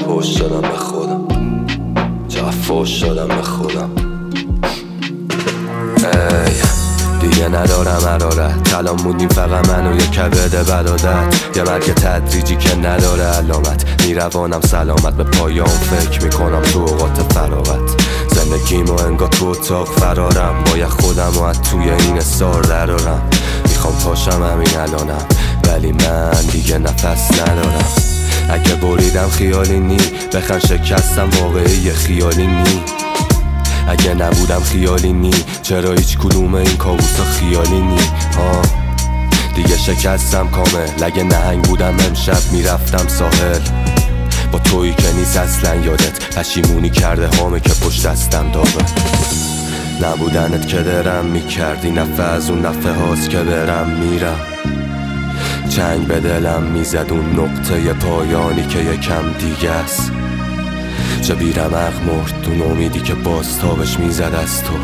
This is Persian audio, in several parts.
فوش دادم به خودم، چقدر فوش دادم به خودم. دیگه ندارم حرارت، کلام بودیم فقط من و یه کبد برادر. یه مرگ تدریجی که نداره علامت، میروانم سلامت به پایان فکر میکنم تو اوقات فراغت. زندگیمو انگار تو اتاق فرارم، باید خودم و از توی این سار درارم. میخوام پاشم همین الانم ولی من دیگه نفس ندارم. اگه بریدم خیالی نی، بخن شکستم واقعی خیالی نی. اگه نبودم خیالی نی، چرا هیچ کدوم این کابوسا خیالی نی؟ دیگه شکستم کامل. اگه نهنگ بودم امشب میرفتم ساحل با تویی که نیست اصلا یادت. پشیمونی کرده هامه که پشت دستم داغه. نبودنت که درم میکردی، نفع از اون نفع هاست که برم میرم. چنگ به دلم میزد اون نقطه پایانی که یکم دیگه است. چه بیرمق مرد اون امیدی که باز تابش میزد از تو.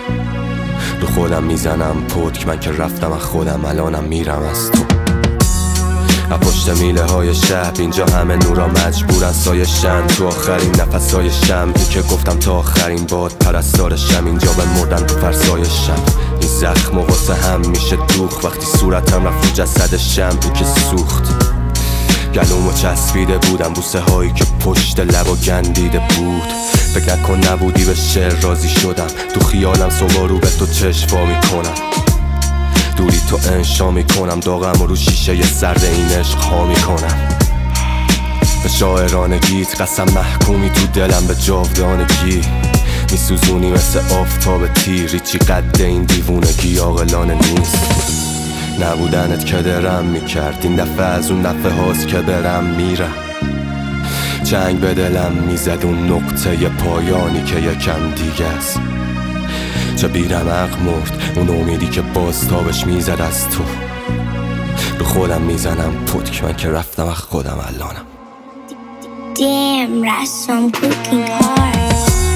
رو خودم میزنم پتک، من که رفتم از خودم الانم میرم از تو. از پشت میله های شب اینجا همه نورا مجبورن سایشن. تو آخرین نفسای شمعی که گفتم تا آخرین باد پرستارشم، اینجا بمردن تو فرسایشم. این زخم و غصه هم میشه دوخ وقتی صورتم رفت تو جسد شمعی که سوخت. گلومو چسبیده بودم بوسه هایی که پشت لب و گندیده بود. فکر نکن نبودی به شعر راضی شدم، تو خیالم صبح رو به تو چشوا میکنم. دوری تو انشا میکنم، داغم و رو شیشه ی سرد این عشق ها میکنم. به شاعرانگیت قسم محکومی تو دلم به جاودانگی. میسوزونی مثل آفتاب تیری، چی قد این دیوونگی عاقلانه نیست. نبودنت که درم میکرد، این دفعه از اون دفعه هاست که برم میرم. چنگ به دلم میزد اون نقطه پایانی که یکم دیگه است. چه بیرمق مرد اون امیدی که باز تابش میزد از تو. رو خودم میزنم پتک، من که رفتم از خودم الانم. Damn, Russ, I'm cooking hard.